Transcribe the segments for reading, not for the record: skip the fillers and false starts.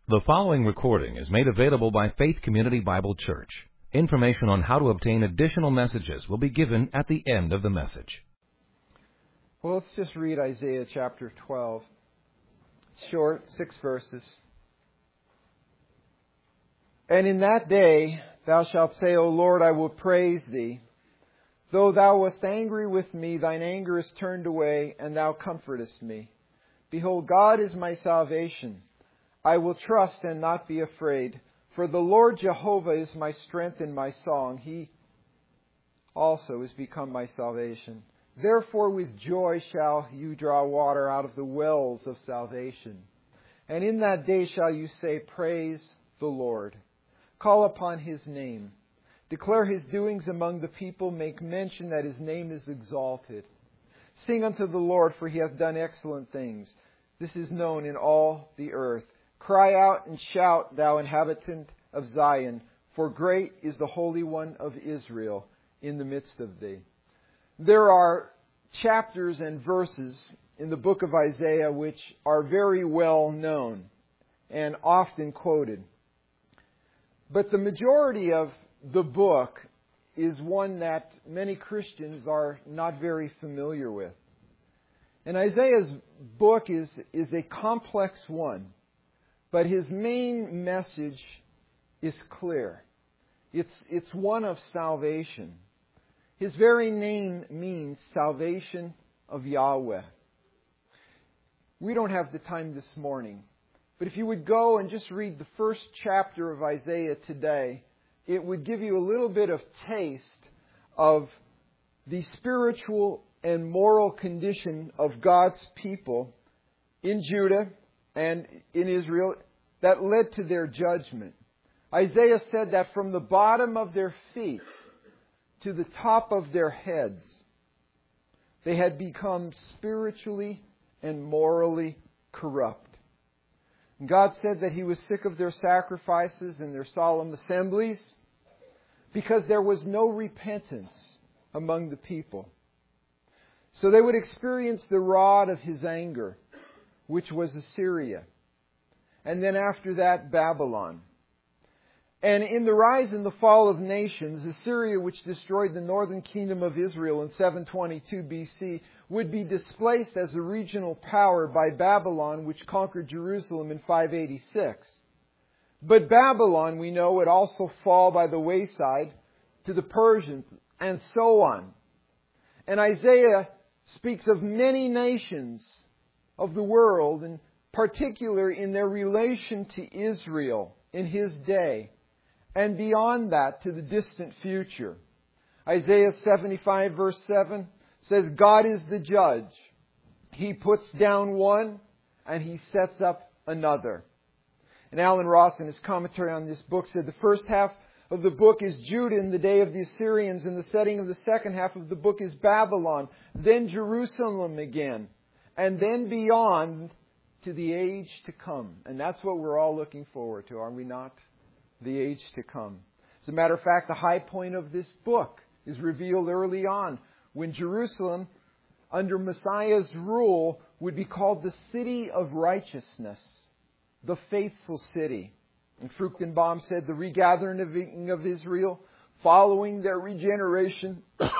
The following recording is made available by Faith Community Bible Church. Information on how to obtain additional messages will be given at the end of the message. Well, let's just read Isaiah chapter 12. It's short, 6 verses. And in that day thou shalt say, O Lord, I will praise thee. Though thou wast angry with me, thine anger is turned away, and thou comfortest me. Behold, God is my salvation. I will trust and not be afraid. For the Lord Jehovah is my strength and my song. He also is become my salvation. Therefore with joy shall you draw water out of the wells of salvation. And in that day shall you say, Praise the Lord. Call upon His name. Declare His doings among the people. Make mention that His name is exalted. Sing unto the Lord, for He hath done excellent things. This is known in all the earth. Cry out and shout, thou inhabitant of Zion, for great is the Holy One of Israel in the midst of thee. There are chapters and verses in the book of Isaiah which are very well known and often quoted. But the majority of the book is one that many Christians are not very familiar with. And Isaiah's book is a complex one. But his main message is clear. It's one of salvation. His very name means salvation of Yahweh. We don't have the time this morning. But if you would go and just read the first chapter of Isaiah today, it would give you a little bit of taste of the spiritual and moral condition of God's people in Judah and in Israel that led to their judgment. Isaiah said that from the bottom of their feet to the top of their heads, they had become spiritually and morally corrupt. And God said that He was sick of their sacrifices and their solemn assemblies because there was no repentance among the people. So they would experience the rod of His anger, which was Assyria. And then after that, Babylon. And in the rise and the fall of nations, Assyria, which destroyed the northern kingdom of Israel in 722 BC, would be displaced as a regional power by Babylon, which conquered Jerusalem in 586. But Babylon, we know, would also fall by the wayside to the Persians, and so on. And Isaiah speaks of many nations of the world, and particular in their relation to Israel in his day, and beyond that to the distant future. Isaiah 75 verse 7 says, God is the judge. He puts down one and He sets up another. And Alan Ross, in his commentary on this book, said the first half of the book is Judah in the day of the Assyrians, and the setting of the second half of the book is Babylon, then Jerusalem again, and then beyond to the age to come. And that's what we're all looking forward to, are we not? The age to come. As a matter of fact, the high point of this book is revealed early on, when Jerusalem, under Messiah's rule, would be called the city of righteousness, the faithful city. And Fruchtenbaum said the regathering of Israel following their regeneration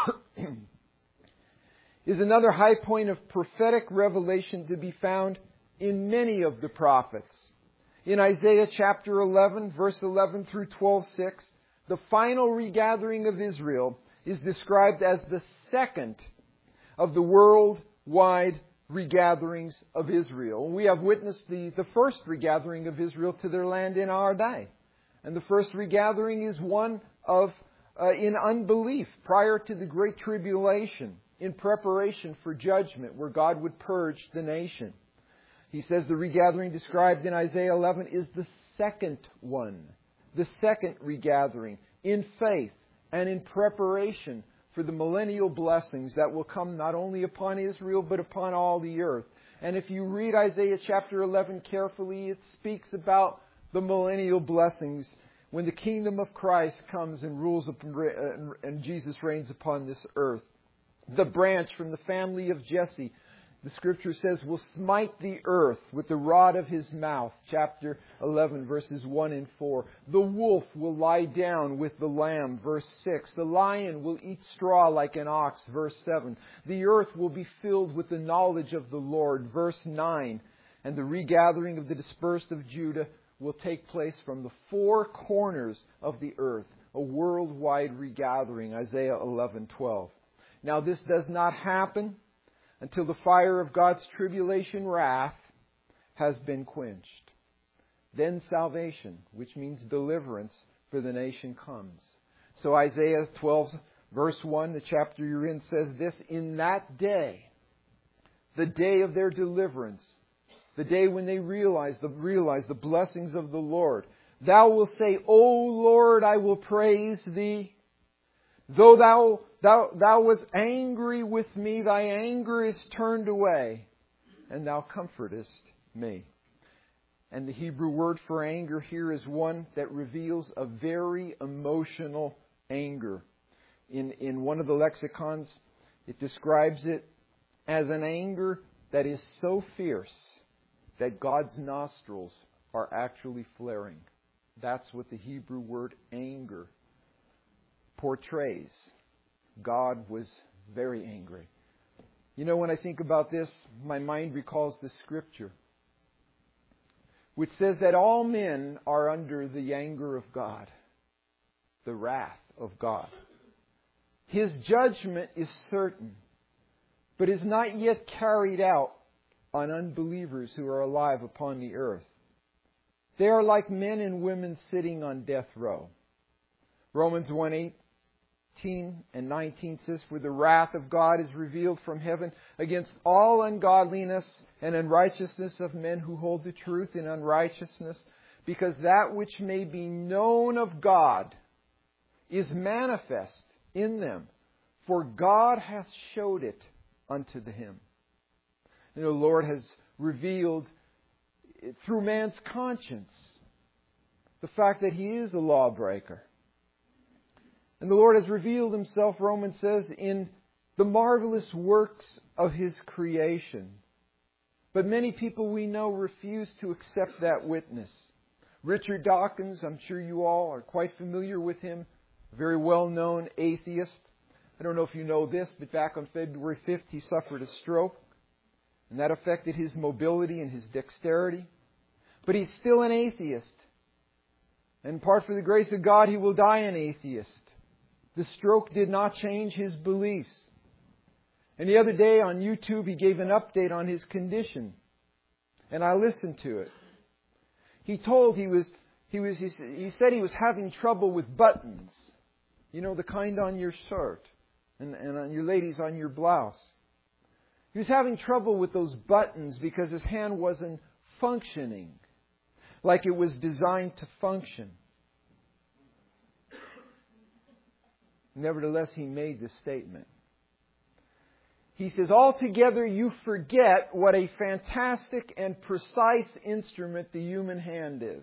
is another high point of prophetic revelation to be found in many of the prophets. In Isaiah chapter 11, verse 11 through 12:6, the final regathering of Israel is described as the second of the worldwide regatherings of Israel. We have witnessed the first regathering of Israel to their land in our day. And the first regathering is one of in unbelief prior to the Great Tribulation, in preparation for judgment where God would purge the nation. He says the regathering described in Isaiah 11 is the second one, the second regathering in faith and in preparation for the millennial blessings that will come not only upon Israel but upon all the earth. And if you read Isaiah chapter 11 carefully, it speaks about the millennial blessings when the kingdom of Christ comes and rules and Jesus reigns upon this earth. The branch from the family of Jesse, The Scripture says, will smite the earth with the rod of his mouth. Chapter 11, verses 1 and 4. The wolf will lie down with the lamb. Verse 6. The lion will eat straw like an ox. Verse 7. The earth will be filled with the knowledge of the Lord. Verse 9. And the regathering of the dispersed of Judah will take place from the four corners of the earth. A worldwide regathering. Isaiah 11:12. Now this does not happen until the fire of God's tribulation wrath has been quenched. Then salvation, which means deliverance for the nation, comes. So Isaiah 12, verse 1, the chapter you're in, says this, in that day, the day of their deliverance, the day when they realize the blessings of the Lord, thou wilt say, O Lord, I will praise thee. Though thou wast angry with me, thy anger is turned away, and thou comfortest me. And the Hebrew word for anger here is one that reveals a very emotional anger. In one of the lexicons, it describes it as an anger that is so fierce that God's nostrils are actually flaring. That's what the Hebrew word anger portrays. God was very angry. You know, when I think about this, my mind recalls the Scripture, which says that all men are under the anger of God, the wrath of God. His judgment is certain, but is not yet carried out on unbelievers who are alive upon the earth. They are like men and women sitting on death row. Romans 1:18 and 19 says, for the wrath of God is revealed from heaven against all ungodliness and unrighteousness of men who hold the truth in unrighteousness, because that which may be known of God is manifest in them, for God hath showed it unto him. You know, the Lord has revealed through man's conscience the fact that he is a lawbreaker. And the Lord has revealed Himself, Romans says, in the marvelous works of His creation. But many people we know refuse to accept that witness. Richard Dawkins, I'm sure you all are quite familiar with him, a very well-known atheist. I don't know if you know this, but back on February 5th he suffered a stroke, and that affected his mobility and his dexterity. But he's still an atheist. And part for the grace of God, he will die an atheist. The stroke did not change his beliefs. And the other day on YouTube, he gave an update on his condition. And I listened to it. He said he was having trouble with buttons. You know, the kind on your shirt and on your ladies on your blouse. He was having trouble with those buttons because his hand wasn't functioning like it was designed to function. Nevertheless, he made this statement. He says, altogether you forget what a fantastic and precise instrument the human hand is.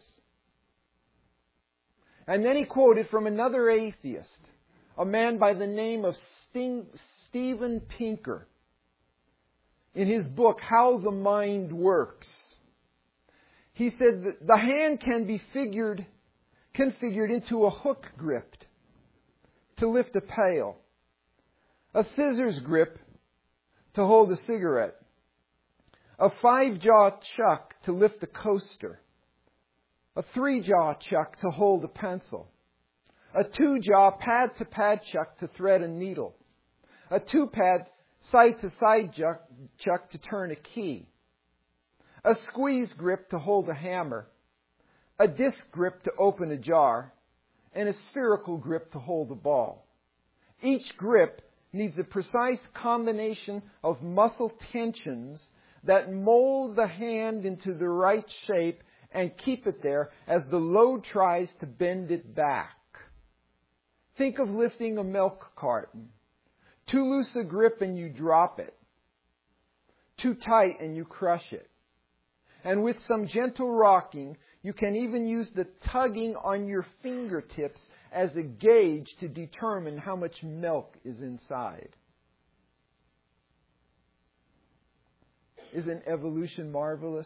And then he quoted from another atheist, a man by the name of Steven Pinker, in his book, How the Mind Works. He said that the hand can be configured into a hook grip to lift a pail, a scissors grip to hold a cigarette, a 5-jaw chuck to lift a coaster, a 3-jaw chuck to hold a pencil, a 2-jaw pad-to-pad chuck to thread a needle, a 2-pad side-to-side chuck to turn a key, a squeeze grip to hold a hammer, a disc grip to open a jar, and a spherical grip to hold a ball. Each grip needs a precise combination of muscle tensions that mold the hand into the right shape and keep it there as the load tries to bend it back. Think of lifting a milk carton. Too loose a grip and you drop it. Too tight and you crush it. And with some gentle rocking, you can even use the tugging on your fingertips as a gauge to determine how much milk is inside. Isn't evolution marvelous?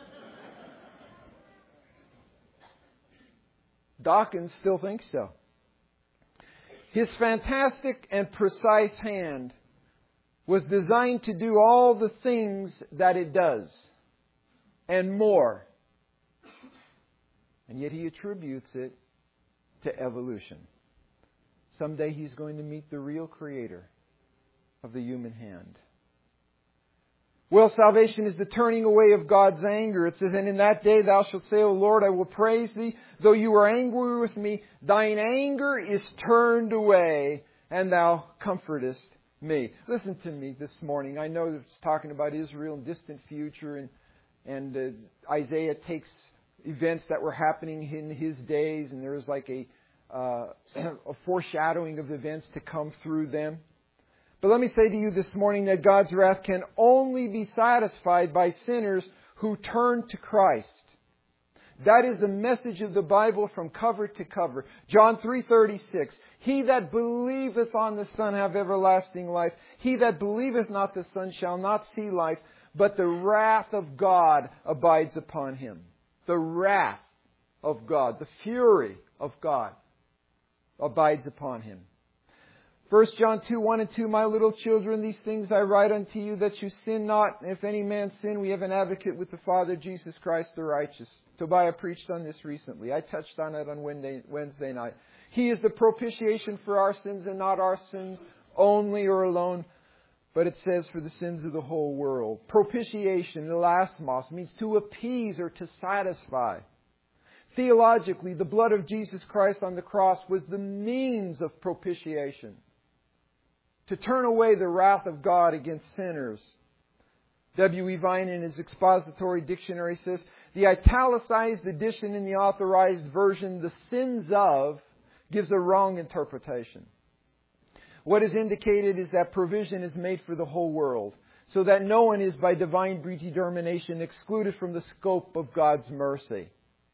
Dawkins still thinks so. His fantastic and precise hand was designed to do all the things that it does, and more. And yet he attributes it to evolution. Someday he's going to meet the real creator of the human hand. Well, salvation is the turning away of God's anger. It says, and in that day thou shalt say, O Lord, I will praise Thee. Though you are angry with me, Thine anger is turned away, and Thou comfortest me. Listen to me this morning. I know it's talking about Israel in distant future, and Isaiah takes events that were happening in his days, and there is like a foreshadowing of events to come through them. But let me say to you this morning that God's wrath can only be satisfied by sinners who turn to Christ. That is the message of the Bible from cover to cover. John 3:36. He that believeth on the Son have everlasting life. He that believeth not the Son shall not see life, but the wrath of God abides upon him. The wrath of God, the fury of God abides upon him. 1 John 2:1 and 2, my little children, these things I write unto you that you sin not. And if any man sin, we have an advocate with the Father, Jesus Christ the righteous. Tobiah preached on this recently. I touched on it on Wednesday night. He is the propitiation for our sins, and not our sins only or alone, but it says for the sins of the whole world. Propitiation, elasmos, means to appease or to satisfy. Theologically, the blood of Jesus Christ on the cross was the means of propitiation, to turn away the wrath of God against sinners. W.E. Vine in his expository dictionary says, the italicized edition in the authorized version, the sins of, gives a wrong interpretation. What is indicated is that provision is made for the whole world, so that no one is by divine predetermination excluded from the scope of God's mercy.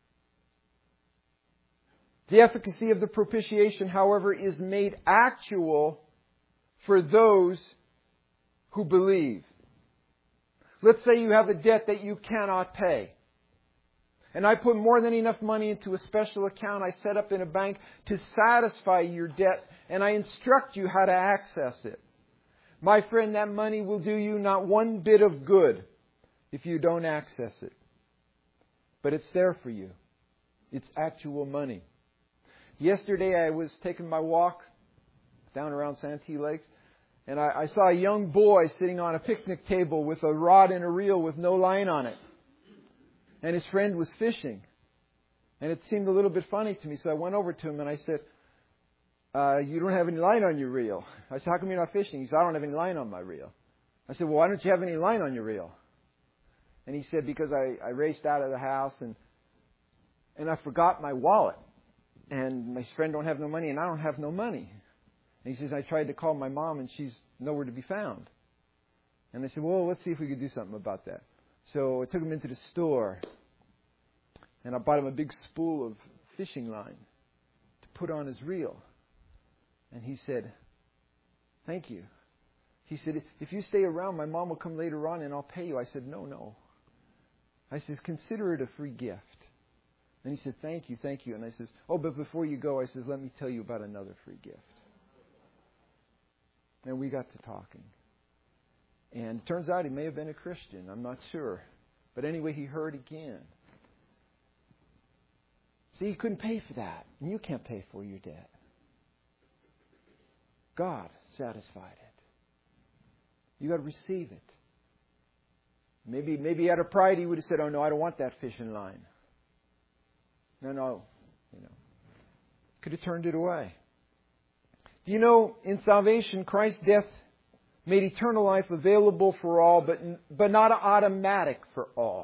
The efficacy of the propitiation, however, is made actual for those who believe. Let's say you have a debt that you cannot pay. And I put more than enough money into a special account I set up in a bank to satisfy your debt, and I instruct you how to access it. My friend, that money will do you not one bit of good if you don't access it. But it's there for you. It's actual money. Yesterday I was taking my walk down around Santee Lakes, and I saw a young boy sitting on a picnic table with a rod and a reel with no line on it. And his friend was fishing. And it seemed a little bit funny to me, so I went over to him and I said, you don't have any line on your reel. I said, how come you're not fishing? He said, I don't have any line on my reel. I said, well, why don't you have any line on your reel? And he said, because I raced out of the house and I forgot my wallet. And my friend don't have no money and I don't have no money. And he says, I tried to call my mom and she's nowhere to be found. And I said, well, let's see if we could do something about that. So I took him into the store and I bought him a big spool of fishing line to put on his reel. And he said, thank you. He said, if you stay around, my mom will come later on and I'll pay you. I said, no. I said, consider it a free gift. And he said, thank you. And I says, oh, but before you go, I says, let me tell you about another free gift. And we got to talking. And it turns out he may have been a Christian. I'm not sure. But anyway, he heard again. See, he couldn't pay for that. And you can't pay for your debt. God satisfied it. You got to receive it. Maybe out of pride he would have said, oh no, I don't want that fishing line. No. Could have turned it away. Do you know, in salvation, Christ's death made eternal life available for all, but not automatic for all.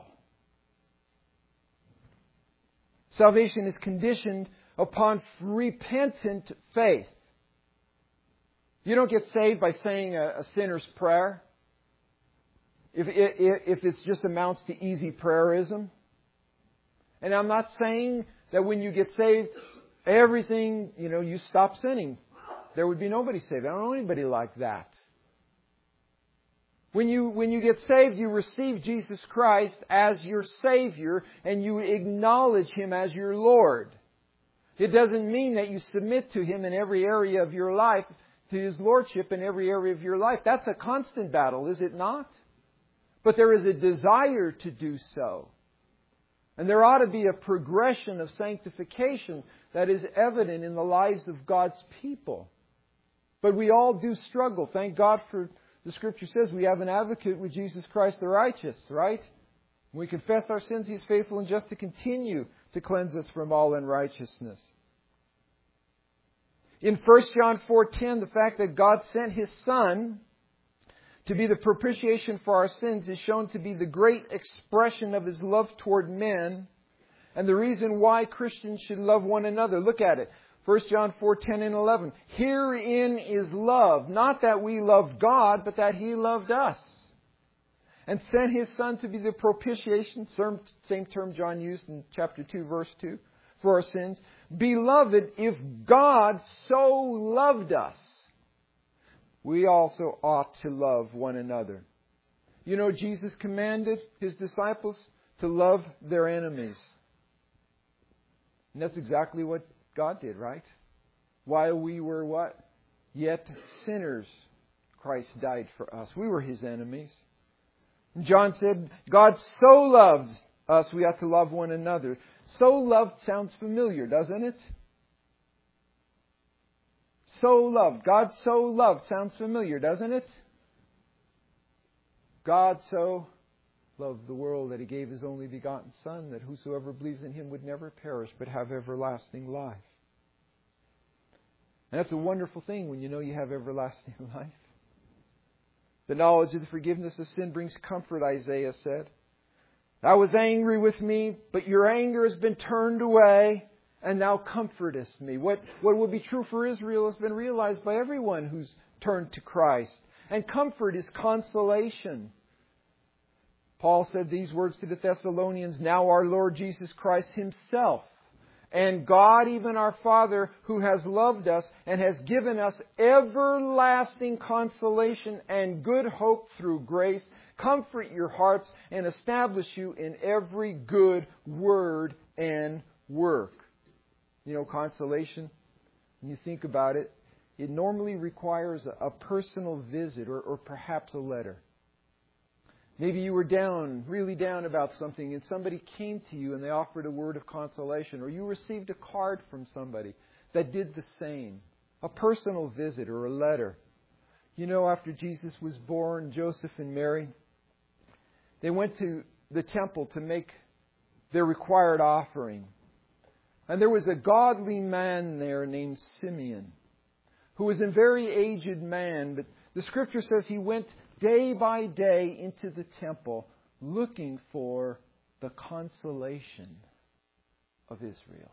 Salvation is conditioned upon repentant faith. You don't get saved by saying a sinner's prayer. If it just amounts to easy prayerism. And I'm not saying that when you get saved, everything, you stop sinning. There would be nobody saved. I don't know anybody like that. When you get saved, you receive Jesus Christ as your Savior and you acknowledge Him as your Lord. It doesn't mean that you submit to Him in every area of your life, to His Lordship in every area of your life. That's a constant battle, is it not? But there is a desire to do so. And there ought to be a progression of sanctification that is evident in the lives of God's people. But we all do struggle. Thank God for the Scripture says we have an advocate with Jesus Christ the righteous, right? When we confess our sins, He's faithful and just to continue to cleanse us from all unrighteousness. In 1 John 4:10, the fact that God sent His Son to be the propitiation for our sins is shown to be the great expression of His love toward men and the reason why Christians should love one another. Look at it. 1 John 4:10 and 11. Herein is love, not that we loved God, but that He loved us and sent His Son to be the propitiation, same term John used in chapter 2, verse 2, for our sins. Beloved, if God so loved us, we also ought to love one another. You know, Jesus commanded His disciples to love their enemies. And that's exactly what God did, right? While we were what? Yet sinners, Christ died for us. We were His enemies. And John said, God so loved us, we ought to love one another. So loved sounds familiar, doesn't it? So loved. God so loved sounds familiar, doesn't it? God so loved the world that He gave His only begotten Son, that whosoever believes in Him would never perish, but have everlasting life. And that's a wonderful thing when you know you have everlasting life. The knowledge of the forgiveness of sin brings comfort, Isaiah said. Thou was angry with me, but your anger has been turned away, and thou comfortest me. What will be true for Israel has been realized by everyone who's turned to Christ. And comfort is consolation. Paul said these words to the Thessalonians, now our Lord Jesus Christ Himself, and God, even our Father, who has loved us and has given us everlasting consolation and good hope through grace, comfort your hearts and establish you in every good word and work. You know, consolation, when you think about it, it normally requires a personal visit or perhaps a letter. Maybe you were down, really down about something, and somebody came to you and they offered a word of consolation, or you received a card from somebody that did the same. A personal visit or a letter. You know, after Jesus was born, Joseph and Mary, they went to the temple to make their required offering. And there was a godly man there named Simeon, who was a very aged man, but the Scripture says he went day by day into the temple looking for the consolation of Israel.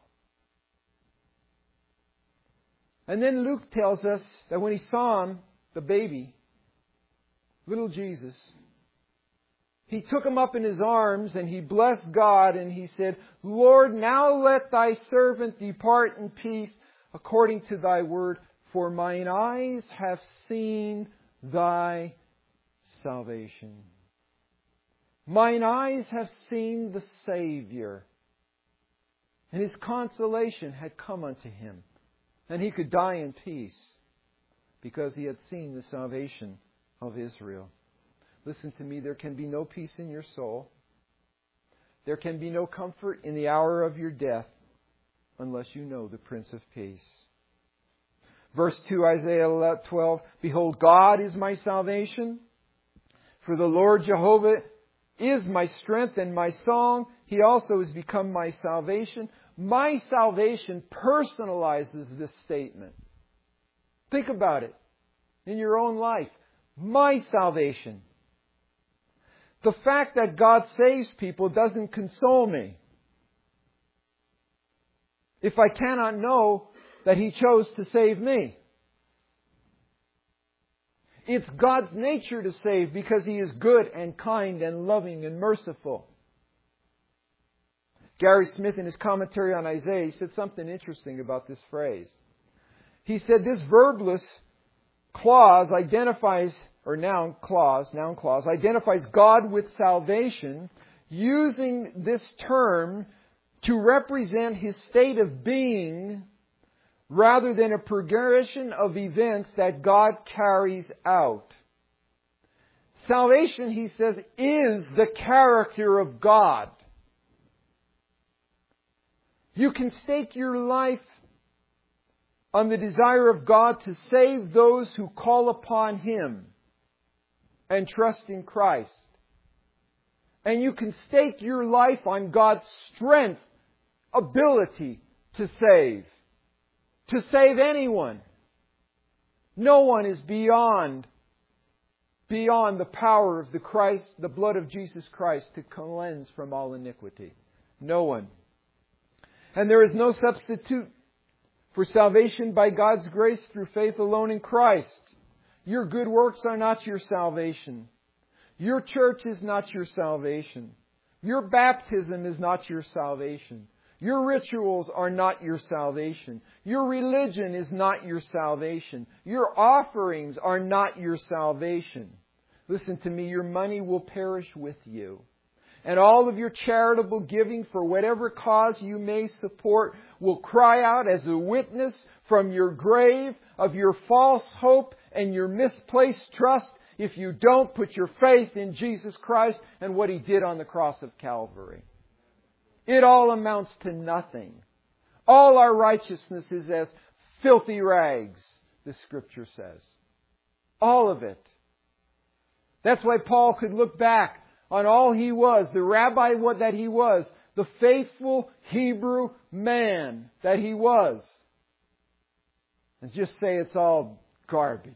And then Luke tells us that when he saw him, the baby, little Jesus, he took him up in his arms and he blessed God and he said, Lord, now let thy servant depart in peace according to thy word, for mine eyes have seen thy salvation. Mine eyes have seen the Savior. And His consolation had come unto him. And he could die in peace because he had seen the salvation of Israel. Listen to me, there can be no peace in your soul. There can be no comfort in the hour of your death unless you know the Prince of Peace. Verse 2, Isaiah 12, Behold, God is my salvation. For the Lord Jehovah is my strength and my song. He also has become my salvation. My salvation personalizes this statement. Think about it in your own life. My salvation. The fact that God saves people doesn't console me if I cannot know that He chose to save me. It's God's nature to save because He is good and kind and loving and merciful. Gary Smith, in his commentary on Isaiah, he said something interesting about this phrase. He said this verbless clause identifies or noun clause, identifies God with salvation, using this term to represent His state of being rather than a progression of events that God carries out. Salvation, he says, is the character of God. You can stake your life on the desire of God to save those who call upon Him and trust in Christ. And you can stake your life on God's strength, ability to save anyone. No one is beyond the power of the blood of Jesus Christ to cleanse from all iniquity. No one. And there is no substitute for salvation by God's grace through faith alone in Christ. Your good works are not your salvation. Your church is not your salvation. Your baptism is not your salvation. Your rituals are not your salvation. Your religion is not your salvation. Your offerings are not your salvation. Listen to me, your money will perish with you. And all of your charitable giving for whatever cause you may support will cry out as a witness from your grave of your false hope and your misplaced trust if you don't put your faith in Jesus Christ and what He did on the cross of Calvary. It all amounts to nothing. All our righteousness is as filthy rags, the Scripture says. All of it. That's why Paul could look back on all he was, the rabbi that he was, the faithful Hebrew man that he was, and just say it's all garbage.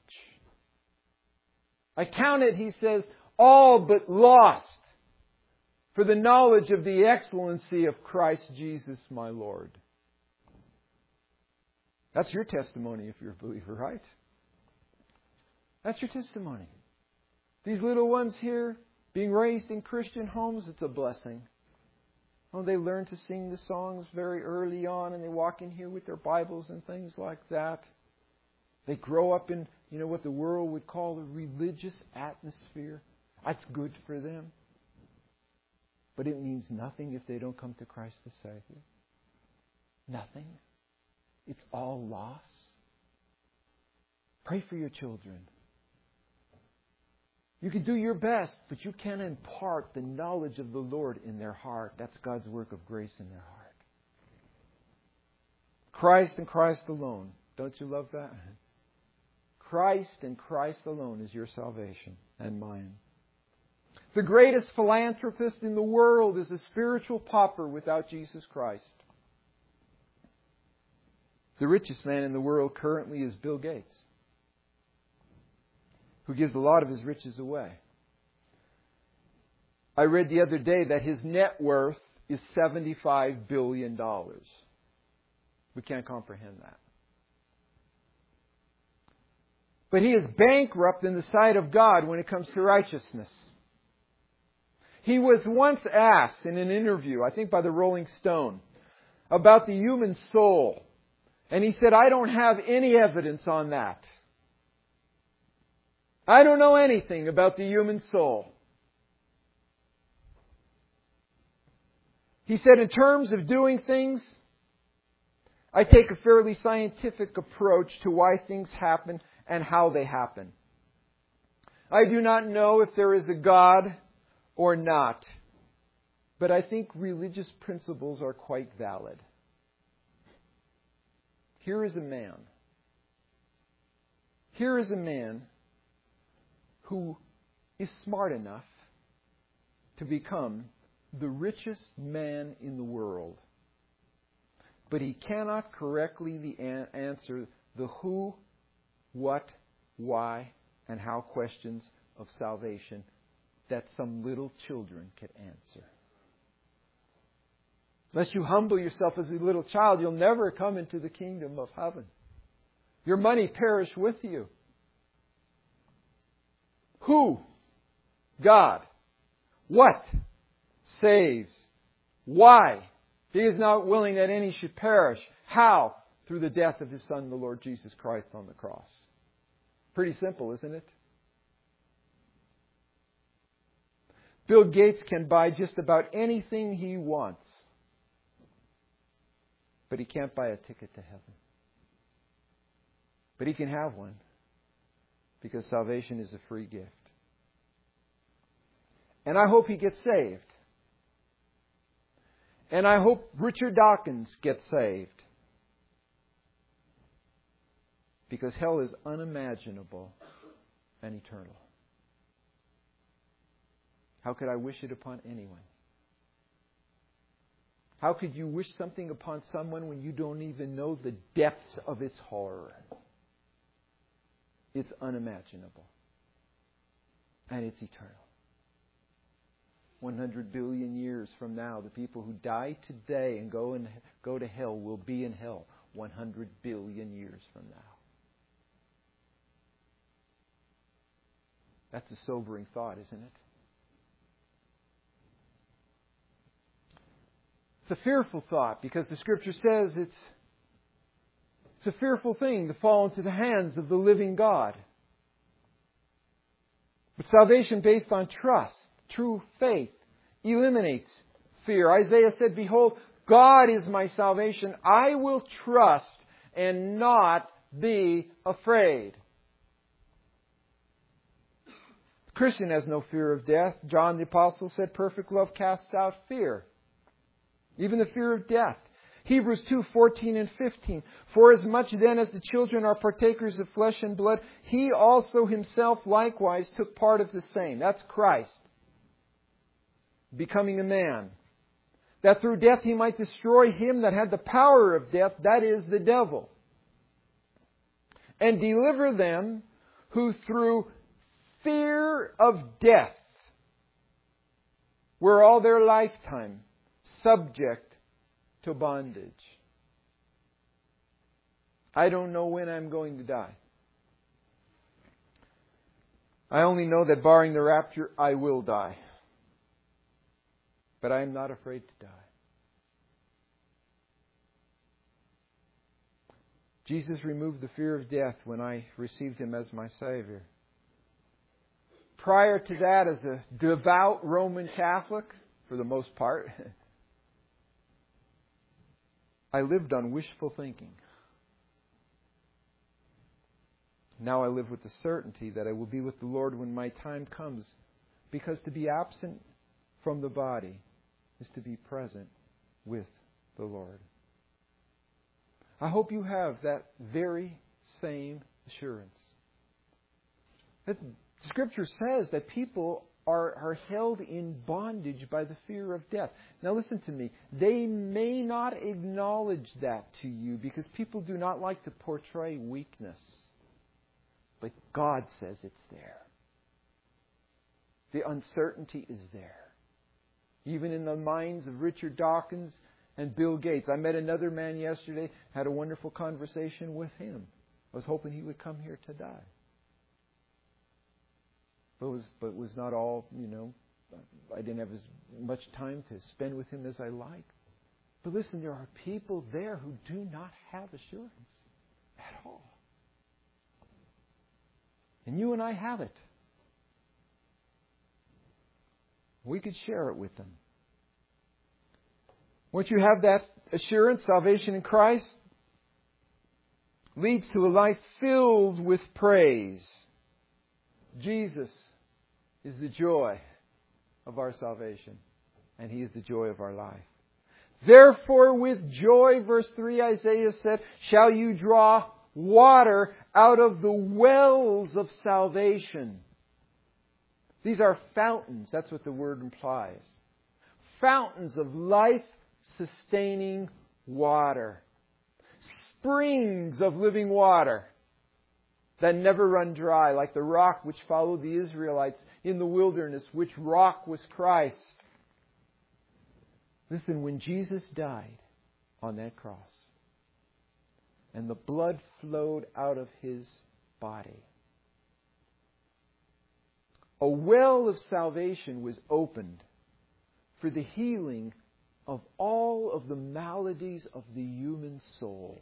I count it, he says, all but lost for the knowledge of the excellency of Christ Jesus my Lord. That's your testimony if you're a believer, right? That's your testimony. These little ones here, being raised in Christian homes, it's a blessing. Oh, they learn to sing the songs very early on and they walk in here with their Bibles and things like that. They grow up in, what the world would call a religious atmosphere. That's good for them. But it means nothing if they don't come to Christ the Savior. Nothing. It's all loss. Pray for your children. You can do your best, but you can't impart the knowledge of the Lord in their heart. That's God's work of grace in their heart. Christ and Christ alone. Don't you love that? Christ and Christ alone is your salvation and mine. The greatest philanthropist in the world is a spiritual pauper without Jesus Christ. The richest man in the world currently is Bill Gates, who gives a lot of his riches away. I read the other day that his net worth is $75 billion. We can't comprehend that. But he is bankrupt in the sight of God when it comes to righteousness. He was once asked in an interview, I think by the Rolling Stone, about the human soul. And he said, I don't have any evidence on that. I don't know anything about the human soul. He said, in terms of doing things, I take a fairly scientific approach to why things happen and how they happen. I do not know if there is a God or not, but I think religious principles are quite valid. Here is a man. Here is a man who is smart enough to become the richest man in the world. But he cannot correctly answer the who, what, why, and how questions of salvation that some little children can answer. Unless you humble yourself as a little child, you'll never come into the kingdom of heaven. Your money perish with you. Who? God. What? Saves. Why? He is not willing that any should perish. How? Through the death of His Son, the Lord Jesus Christ, on the cross. Pretty simple, isn't it? Bill Gates can buy just about anything he wants. But he can't buy a ticket to heaven. But he can have one. Because salvation is a free gift. And I hope he gets saved. And I hope Richard Dawkins gets saved. Because hell is unimaginable and eternal. How could I wish it upon anyone? How could you wish something upon someone when you don't even know the depths of its horror? It's unimaginable. And it's eternal. 100 billion years from now, the people who die today and go to hell will be in hell 100 billion years from now. That's a sobering thought, isn't it? It's a fearful thought because the Scripture says it's a fearful thing to fall into the hands of the living God. But salvation based on trust, true faith, eliminates fear. Isaiah said, "Behold, God is my salvation. I will trust and not be afraid." The Christian has no fear of death. John the Apostle said, "Perfect love casts out fear." Even the fear of death. Hebrews 2:14 and 15. "For as much then as the children are partakers of flesh and blood, He also Himself likewise took part of the same." That's Christ. Becoming a man. "That through death He might destroy him that had the power of death, that is, the devil. And deliver them who through fear of death were all their lifetime subject to bondage." I don't know when I'm going to die. I only know that barring the rapture, I will die. But I am not afraid to die. Jesus removed the fear of death when I received Him as my Savior. Prior to that, as a devout Roman Catholic, for the most part, I lived on wishful thinking. Now I live with the certainty that I will be with the Lord when my time comes, because to be absent from the body is to be present with the Lord. I hope you have that very same assurance. That Scripture says that people are held in bondage by the fear of death. Now listen to me. They may not acknowledge that to you because people do not like to portray weakness. But God says it's there. The uncertainty is there. Even in the minds of Richard Dawkins and Bill Gates. I met another man yesterday, had a wonderful conversation with him. I was hoping he would come here to die. But it was not all, I didn't have as much time to spend with him as I liked. But listen, there are people there who do not have assurance at all. And you and I have it. We could share it with them. Once you have that assurance, salvation in Christ leads to a life filled with praise. Jesus is the joy of our salvation, and He is the joy of our life. "Therefore with joy," verse 3, Isaiah said, "shall you draw water out of the wells of salvation." These are fountains. That's what the word implies. Fountains of life-sustaining water. Springs of living water that never run dry, like the rock which followed the Israelites in the wilderness, which rock was Christ. Listen, when Jesus died on that cross, and the blood flowed out of His body, a well of salvation was opened for the healing of all of the maladies of the human soul.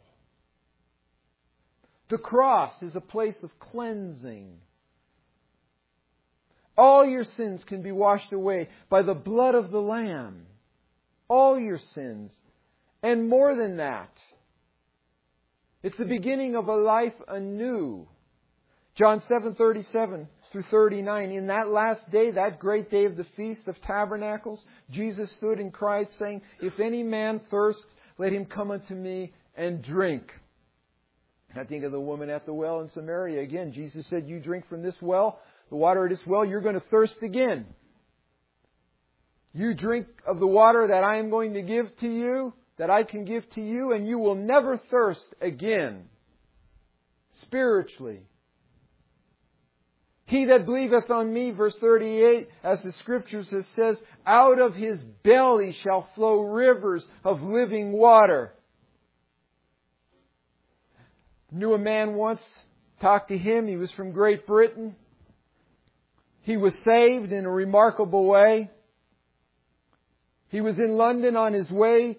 The cross is a place of cleansing, All your sins can be washed away by the blood of the Lamb. All your sins. And more than that, it's the beginning of a life anew. John 7:37 through 39. In that last day, that great day of the Feast of Tabernacles, Jesus stood and cried, saying, "If any man thirsts, let him come unto me and drink." I think of the woman at the well in Samaria. Again, Jesus said, "You drink from this well, the water of this well, you're going to thirst again. You drink of the water that I am going to give to you, that I can give to you, and you will never thirst again." Spiritually. "He that believeth on me," verse 38, as the Scriptures says, "out of his belly shall flow rivers of living water." Knew a man once, talked to him, he was from Great Britain. He was saved in a remarkable way. He was in London on his way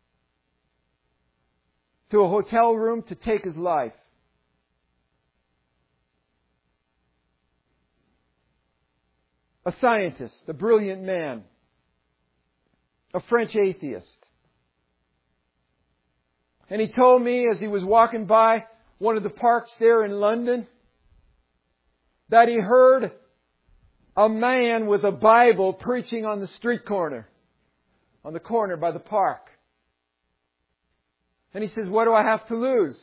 to a hotel room to take his life. A scientist, a brilliant man, a French atheist. And he told me as he was walking by one of the parks there in London that he heard a man with a Bible preaching on the street corner, on the corner by the park. And he says, "What do I have to lose?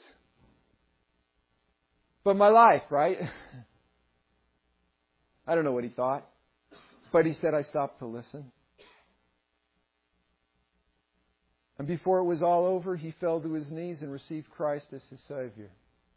But my life, right?" I don't know what he thought. But he said, "I stopped to listen." And before it was all over, he fell to his knees and received Christ as his Savior.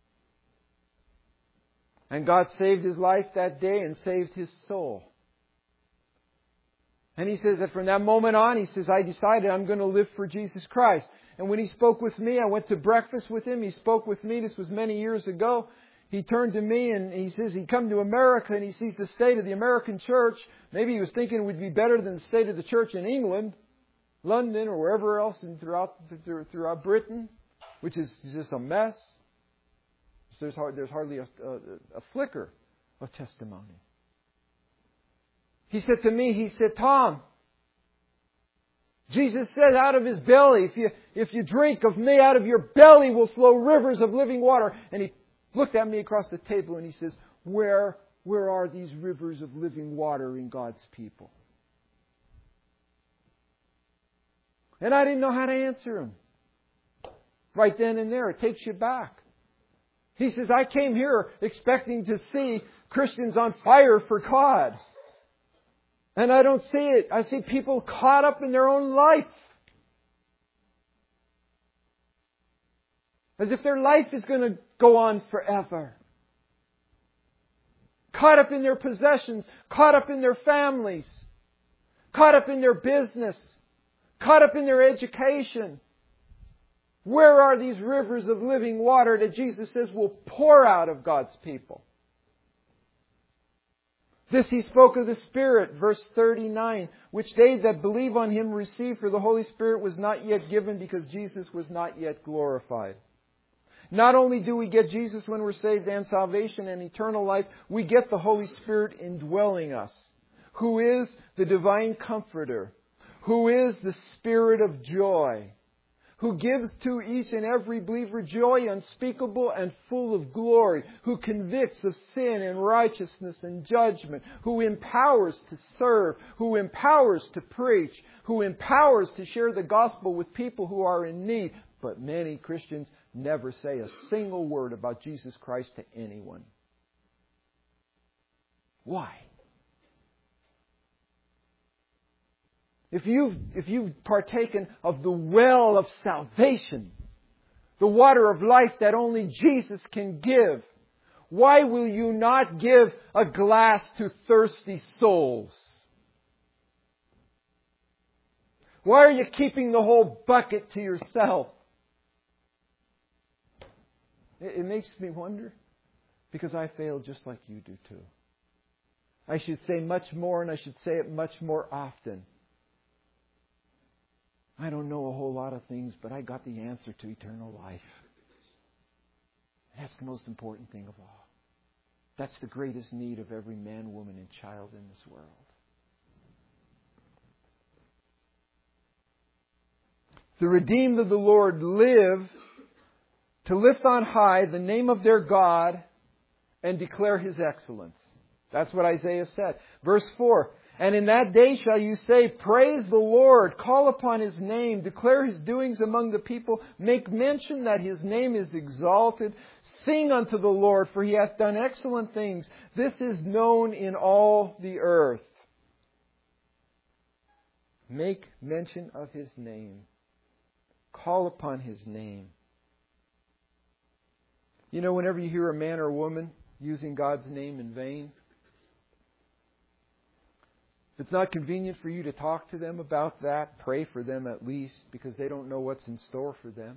And God saved his life that day and saved his soul. And he says that from that moment on, he says, I decided I'm going to live for Jesus Christ. And when he spoke with me, I went to breakfast with him. He spoke with me. This was many years ago. He turned to me and he says he'd come to America and he sees the state of the American church. Maybe he was thinking it would be better than the state of the church in England, London, or wherever else throughout Britain, which is just a mess. So there's hardly a flicker of testimony. He said to me, he said, "Tom, Jesus said out of his belly, if you drink of me, out of your belly will flow rivers of living water." And he looked at me across the table and he says, where are these rivers of living water in God's people? And I didn't know how to answer him. Right then and there, it takes you back. He says, I came here expecting to see Christians on fire for God. And I don't see it. I see people caught up in their own life. As if their life is going to go on forever. Caught up in their possessions. Caught up in their families. Caught up in their business. Caught up in their education. Where are these rivers of living water that Jesus says will pour out of God's people? This he spoke of the Spirit, verse 39, which they that believe on Him receive, for the Holy Spirit was not yet given because Jesus was not yet glorified. Not only do we get Jesus when we're saved and salvation and eternal life, we get the Holy Spirit indwelling us, who is the divine comforter, who is the Spirit of joy, who gives to each and every believer joy unspeakable and full of glory, who convicts of sin and righteousness and judgment, who empowers to serve, who empowers to preach, who empowers to share the gospel with people who are in need. But many Christians never say a single word about Jesus Christ to anyone. Why? If you've partaken of the well of salvation, the water of life that only Jesus can give, why will you not give a glass to thirsty souls? Why are you keeping the whole bucket to yourself? It makes me wonder, because I fail just like you do too. I should say much more, and I should say it much more often. I don't know a whole lot of things, but I got the answer to eternal life. That's the most important thing of all. That's the greatest need of every man, woman, and child in this world. The redeemed of the Lord live to lift on high the name of their God and declare His excellence. That's what Isaiah said. Verse 4, and in that day shall you say, praise the Lord, call upon His name, declare His doings among the people, make mention that His name is exalted, sing unto the Lord, for He hath done excellent things. This is known in all the earth. Make mention of His name. Call upon His name. You know, whenever you hear a man or a woman using God's name in vain, if it's not convenient for you to talk to them about that, pray for them at least, because they don't know what's in store for them.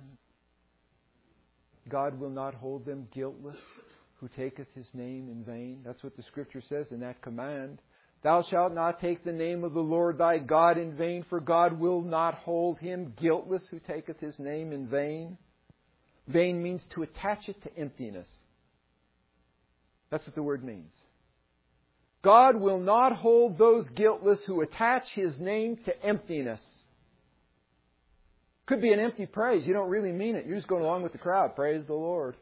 God will not hold them guiltless who taketh His name in vain. That's what the Scripture says in that command. Thou shalt not take the name of the Lord thy God in vain, for God will not hold him guiltless who taketh His name in vain. Vain means to attach it to emptiness. That's what the word means. God will not hold those guiltless who attach His name to emptiness. Could be an empty praise. You don't really mean it. You're just going along with the crowd. Praise the Lord.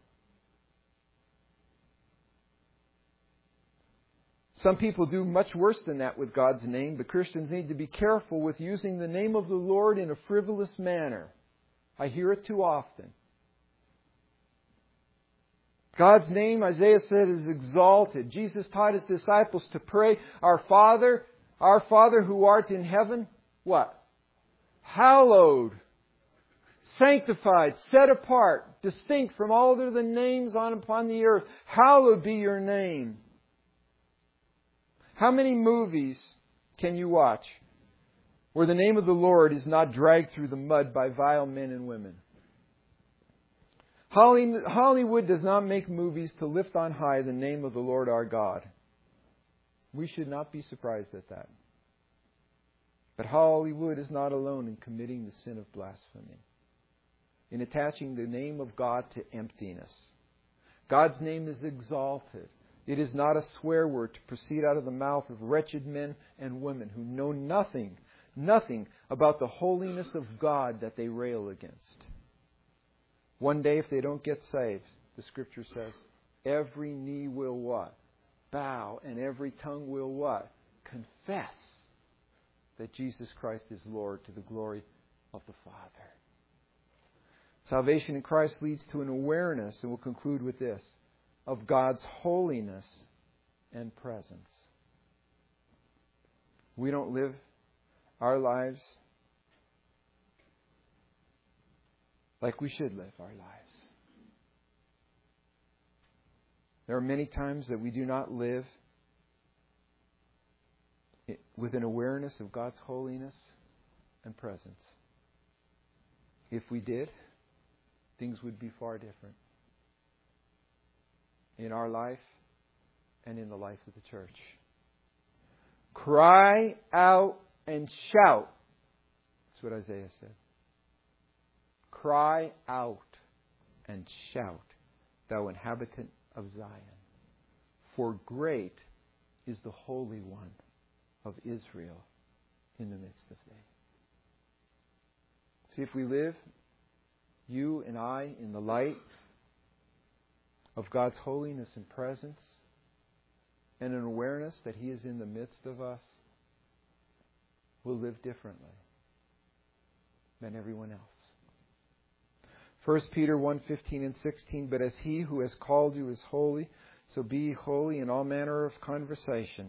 Some people do much worse than that with God's name, but Christians need to be careful with using the name of the Lord in a frivolous manner. I hear it too often. God's name, Isaiah said, is exalted. Jesus taught His disciples to pray, Our Father who art in heaven, what? Hallowed, sanctified, set apart, distinct from all other names upon the earth. Hallowed be your name. How many movies can you watch where the name of the Lord is not dragged through the mud by vile men and women? Hollywood does not make movies to lift on high the name of the Lord our God. We should not be surprised at that. But Hollywood is not alone in committing the sin of blasphemy, in attaching the name of God to emptiness. God's name is exalted. It is not a swear word to proceed out of the mouth of wretched men and women who know nothing about the holiness of God that they rail against. One day, if they don't get saved, the Scripture says, every knee will what? Bow, and every tongue will what? Confess that Jesus Christ is Lord to the glory of the Father. Salvation in Christ leads to an awareness, and we'll conclude with this, of God's holiness and presence. We don't live our lives like we should live our lives. There are many times that we do not live with an awareness of God's holiness and presence. If we did, things would be far different in our life and in the life of the church. Cry out and shout. That's what Isaiah said. Cry out and shout, thou inhabitant of Zion. For great is the Holy One of Israel in the midst of thee. See, if we live, you and I, in the light of God's holiness and presence, and an awareness that He is in the midst of us, we'll live differently than everyone else. 1 Peter 1:15 and 16, but as He who has called you is holy, so be holy in all manner of conversation.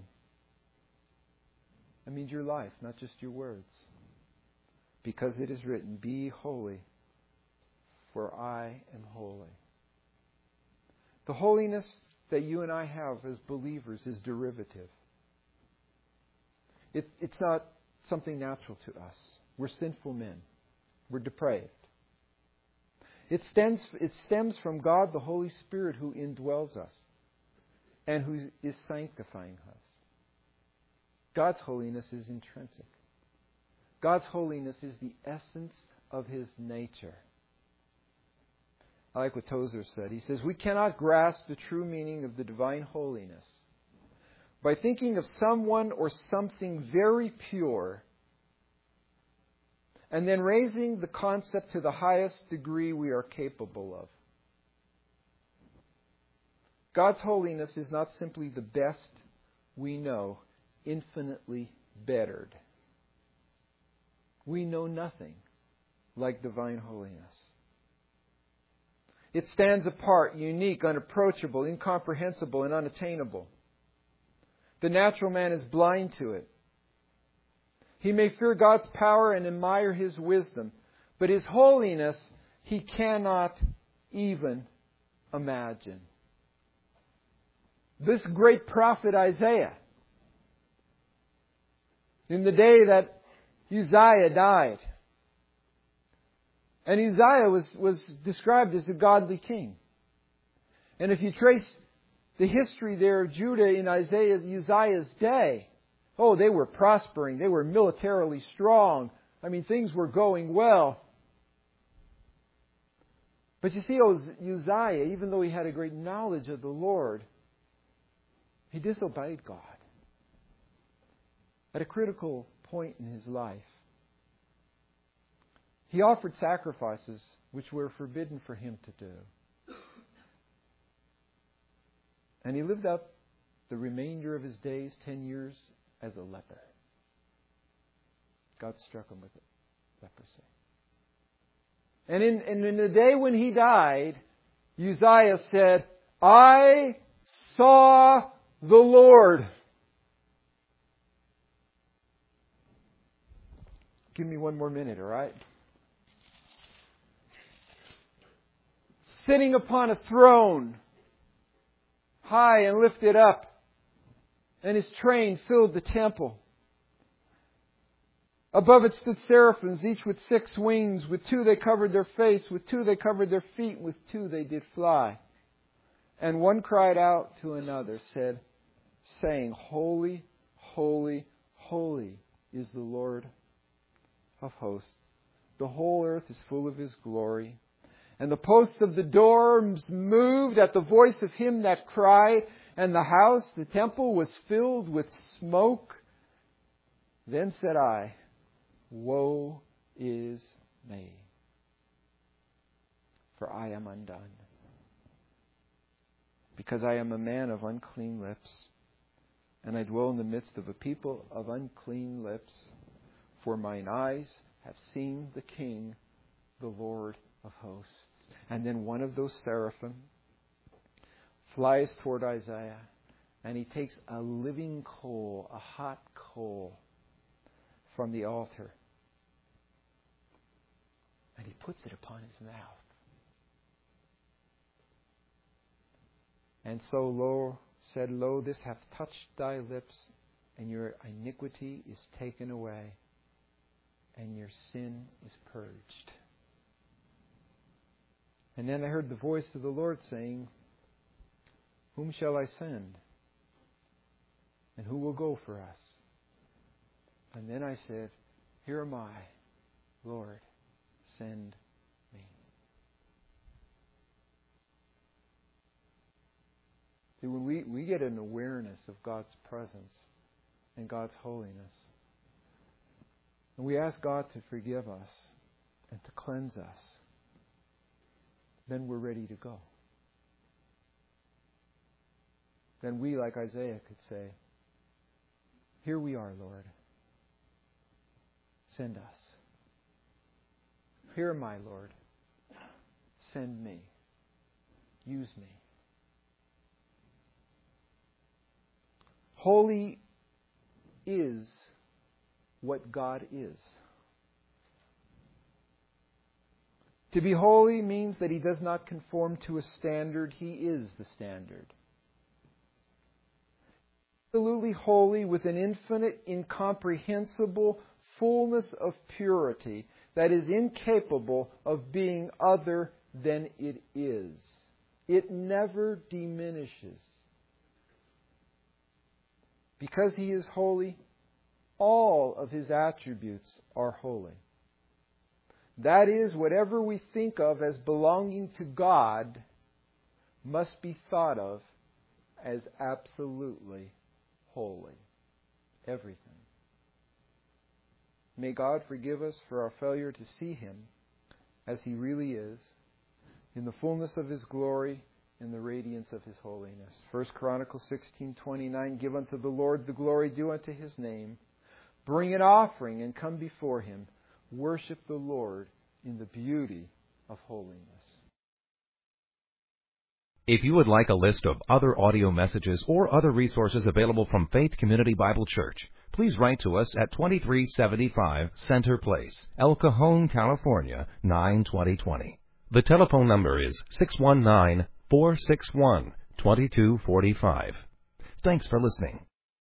That means your life, not just your words. Because it is written, be holy, for I am holy. The holiness that you and I have as believers is derivative. It's not something natural to us. We're sinful men. We're depraved. It stems from God, the Holy Spirit, who indwells us and who is sanctifying us. God's holiness is intrinsic. God's holiness is the essence of His nature. I like what Tozer said. He says, we cannot grasp the true meaning of the divine holiness by thinking of someone or something very pure and then raising the concept to the highest degree we are capable of. God's holiness is not simply the best we know, infinitely bettered. We know nothing like divine holiness. It stands apart, unique, unapproachable, incomprehensible, and unattainable. The natural man is blind to it. He may fear God's power and admire His wisdom, but His holiness he cannot even imagine. This great prophet Isaiah, in the day that Uzziah died, and Uzziah was described as a godly king. And if you trace the history there of Judah in Uzziah's day, they were prospering. They were militarily strong. Things were going well. But you see, Uzziah, even though he had a great knowledge of the Lord, he disobeyed God at a critical point in his life. He offered sacrifices which were forbidden for him to do. And he lived out the remainder of his days, 10 years, as a leper. God struck him with leprosy. And in the day when he died, Uzziah said, I saw the Lord. Give me one more minute, all right? Sitting upon a throne, high and lifted up, and His train filled the temple. Above it stood seraphims, each with 6 wings. With 2 they covered their face, with 2 they covered their feet, with 2 they did fly. And one cried out to another, saying, Holy, holy, holy is the Lord of hosts. The whole earth is full of His glory. And the posts of the doors moved at the voice of him that cried, and the house, the temple, was filled with smoke. Then said I, Woe is me, for I am undone, because I am a man of unclean lips, and I dwell in the midst of a people of unclean lips, for mine eyes have seen the King, the Lord of hosts. And then one of those seraphim flies toward Isaiah, and he takes a living coal, a hot coal, from the altar, and he puts it upon his mouth. And so lo, this hath touched thy lips, and your iniquity is taken away, and your sin is purged. And then I heard the voice of the Lord saying, Whom shall I send? And who will go for us? And then I said, Here am I, Lord, send me. See, when we get an awareness of God's presence and God's holiness, and we ask God to forgive us and to cleanse us, then we're ready to go. Then we, like Isaiah, could say, Here we are, Lord. Send us. Here am I, Lord. Send me. Use me. Holy is what God is. To be holy means that He does not conform to a standard. He is the standard. Absolutely holy with an infinite, incomprehensible fullness of purity that is incapable of being other than it is. It never diminishes. Because He is holy, all of His attributes are holy. That is, whatever we think of as belonging to God must be thought of as absolutely holy. Everything. May God forgive us for our failure to see Him as He really is, in the fullness of His glory, in the radiance of His holiness. 1 Chronicles 16:29, give unto the Lord the glory due unto His name. Bring an offering and come before Him. Worship the Lord in the beauty of holiness. If you would like a list of other audio messages or other resources available from Faith Community Bible Church, please write to us at 2375 Center Place, El Cajon, California, 92020. The telephone number is 619-461-2245. Thanks for listening.